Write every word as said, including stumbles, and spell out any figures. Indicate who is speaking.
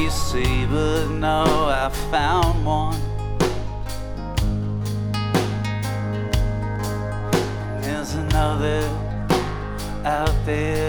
Speaker 1: you see, but no, I found one. There's another out there